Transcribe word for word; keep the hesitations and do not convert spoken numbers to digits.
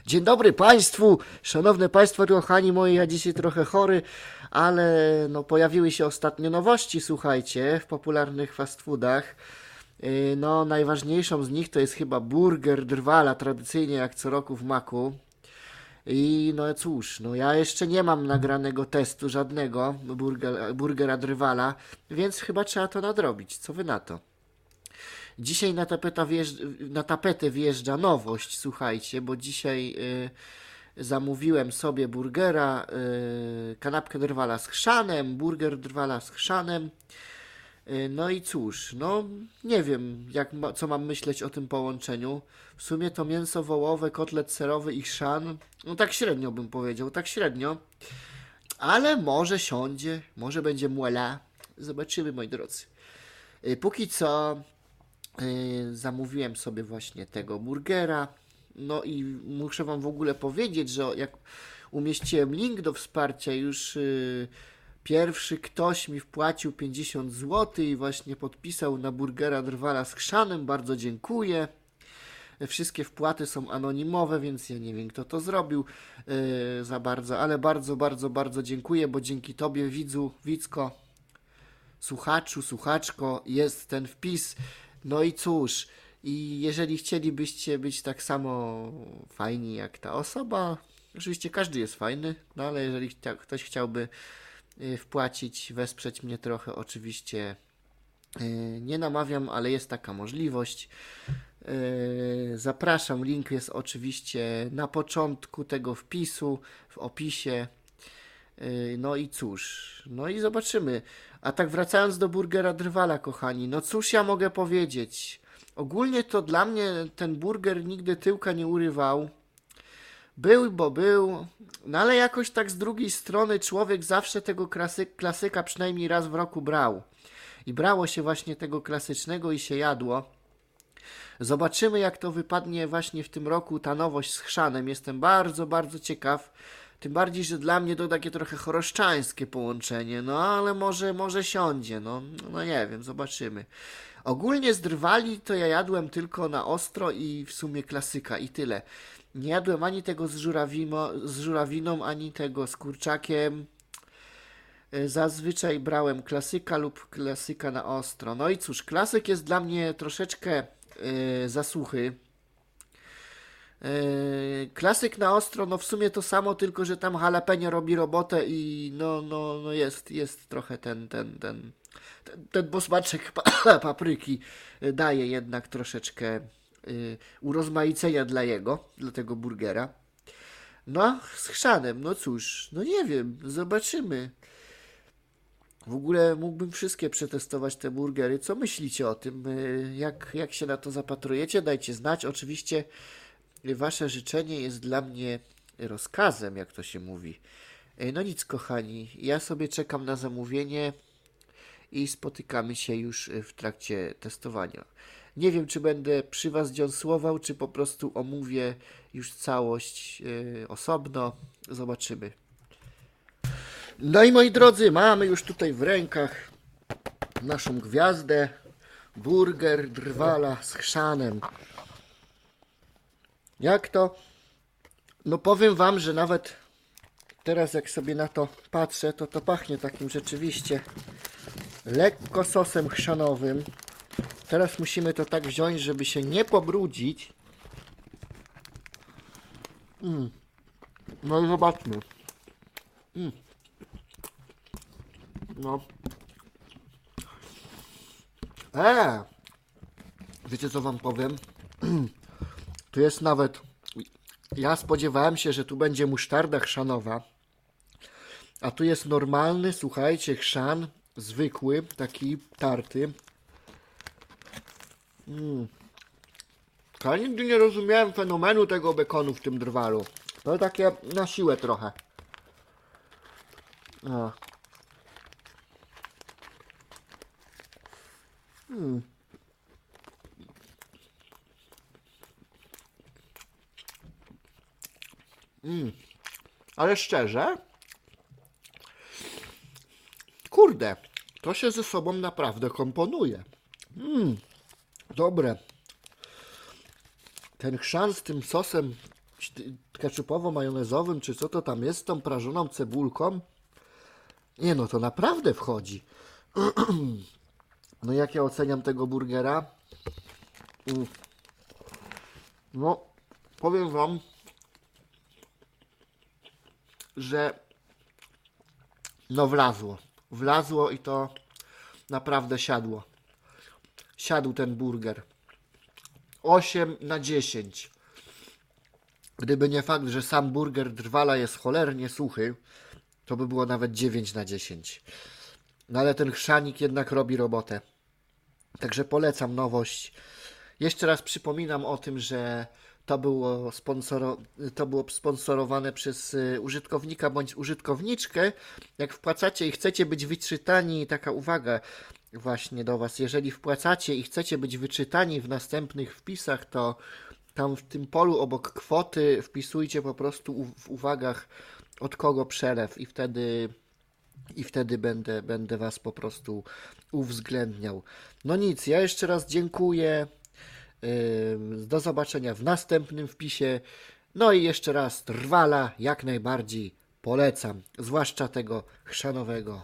Dzień dobry Państwu, szanowne Państwo, kochani moi, ja dzisiaj trochę chory, ale no pojawiły się ostatnio nowości, słuchajcie, w popularnych fast foodach. Yy, No najważniejszą z nich to jest chyba burger Drwala, tradycyjnie jak co roku w Maku. I no cóż, no ja jeszcze nie mam nagranego testu żadnego burger, burgera Drwala, więc chyba trzeba to nadrobić. Co wy na to? Dzisiaj na, tapeta wjeżdż, na tapetę wjeżdża nowość, słuchajcie, bo dzisiaj y, zamówiłem sobie burgera, y, kanapkę drwala z chrzanem, burger drwala z chrzanem. Y, no i cóż, no nie wiem, jak ma, co mam myśleć o tym połączeniu. W sumie to mięso wołowe, kotlet serowy i chrzan, no tak średnio bym powiedział, tak średnio. Ale może siądzie, może będzie muela. Zobaczymy, moi drodzy. Y, póki co Yy, zamówiłem sobie właśnie tego burgera. No i muszę Wam w ogóle powiedzieć, że jak umieściłem link do wsparcia, już yy, pierwszy ktoś mi wpłacił pięćdziesiąt złotych i właśnie podpisał na burgera Drwala z chrzanem. Bardzo dziękuję. Wszystkie wpłaty są anonimowe, więc ja nie wiem, kto to zrobił yy, za bardzo, ale bardzo, bardzo, bardzo dziękuję, bo dzięki Tobie, widzu, widzko, słuchaczu, słuchaczko, jest ten wpis. No i cóż, i jeżeli chcielibyście być tak samo fajni jak ta osoba, oczywiście każdy jest fajny, no ale jeżeli chcia, ktoś chciałby y, wpłacić, wesprzeć mnie trochę, oczywiście y, nie namawiam, ale jest taka możliwość. Y, zapraszam, link jest oczywiście na początku tego wpisu, w opisie. Y, No i cóż, no i zobaczymy. A tak wracając do burgera Drwala, kochani, no cóż ja mogę powiedzieć? Ogólnie to dla mnie ten burger nigdy tyłka nie urywał. Był, bo był, no ale jakoś tak z drugiej strony człowiek zawsze tego klasy, klasyka przynajmniej raz w roku brał. I brało się właśnie tego klasycznego i się jadło. Zobaczymy, jak to wypadnie właśnie w tym roku, ta nowość z chrzanem. Jestem bardzo, bardzo ciekaw. Tym bardziej, że dla mnie to takie trochę choroszczańskie połączenie, no ale może, może siądzie, no, no nie wiem, zobaczymy. Ogólnie z drwali to ja jadłem tylko na ostro i w sumie klasyka i tyle. Nie jadłem ani tego z, żurawimo, z żurawiną, ani tego z kurczakiem. E, Zazwyczaj brałem klasyka lub klasyka na ostro. No i cóż, klasyk jest dla mnie troszeczkę e, za suchy. Yy, klasyk na ostro, no w sumie to samo, tylko że tam jalapeno robi robotę i no, no, no jest, jest trochę ten, ten, ten, ten, ten posmaczek pa- papryki yy, daje jednak troszeczkę yy, urozmaicenia dla jego, dla tego burgera. No, z chrzanem, no cóż, no nie wiem, zobaczymy. W ogóle mógłbym wszystkie przetestować te burgery. Co myślicie o tym? Yy, Jak, jak się na to zapatrujecie? Dajcie znać. Oczywiście Wasze życzenie jest dla mnie rozkazem, jak to się mówi. E, No nic, kochani, ja sobie czekam na zamówienie i spotykamy się już e, w trakcie testowania. Nie wiem, czy będę przy Was dziąsłował, czy po prostu omówię już całość e, osobno. Zobaczymy. No i moi drodzy, mamy już tutaj w rękach naszą gwiazdę. Burger Drwala z chrzanem. Jak to? No powiem Wam, że nawet teraz jak sobie na to patrzę, to to pachnie takim rzeczywiście lekko sosem chrzanowym. Teraz musimy to tak wziąć, żeby się nie pobrudzić. Mm. No i zobaczmy. Mm. No. Eee! Wiecie co Wam powiem? Tu jest nawet... Ja spodziewałem się, że tu będzie musztarda chrzanowa, a tu jest normalny, słuchajcie, chrzan, zwykły, taki tarty. Mm. Ja nigdy nie rozumiałem fenomenu tego bekonu w tym drwalu. To takie na siłę trochę. A. Mm. Mm. Ale szczerze, kurde, to się ze sobą naprawdę komponuje. Mm. Dobre. Ten chrzan z tym sosem ketchupowo-majonezowym, czy co to tam jest z tą prażoną cebulką. Nie no, to naprawdę wchodzi. No jak ja oceniam tego burgera? Mm. No, powiem wam, że no wlazło. Wlazło i to naprawdę siadło. Siadł ten burger. osiem na dziesięć. Gdyby nie fakt, że sam burger Drwala jest cholernie suchy, to by było nawet dziewięć na dziesięć. No ale ten chrzanik jednak robi robotę. Także polecam nowość. Jeszcze raz przypominam o tym, że to było, sponsoro, to było sponsorowane przez y, użytkownika bądź użytkowniczkę. Jak wpłacacie i chcecie być wyczytani, taka uwaga właśnie do Was, jeżeli wpłacacie i chcecie być wyczytani w następnych wpisach, to tam w tym polu obok kwoty wpisujcie po prostu u, w uwagach od kogo przelew i wtedy i wtedy będę, będę Was po prostu uwzględniał. No nic, ja jeszcze raz dziękuję. Yy, Do zobaczenia w następnym wpisie. No i jeszcze raz Drwala jak najbardziej polecam, zwłaszcza tego chrzanowego.